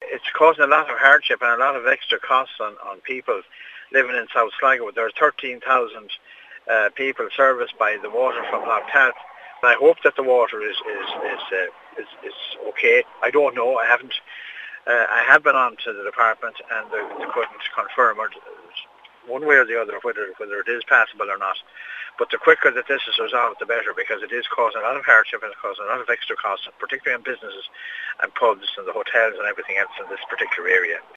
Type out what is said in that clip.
it's causing a lot of hardship and a lot of extra costs on people living in South Sligo. There are 13,000 people serviced by the water from Lough Tath. And I hope that the water is okay. I don't know. I have been on to the department and they couldn't confirm one way or the other whether it is passable or not. But the quicker that this is resolved, the better, because it is causing a lot of hardship and it's causing a lot of extra costs, particularly in businesses and pubs and the hotels and everything else in this particular area.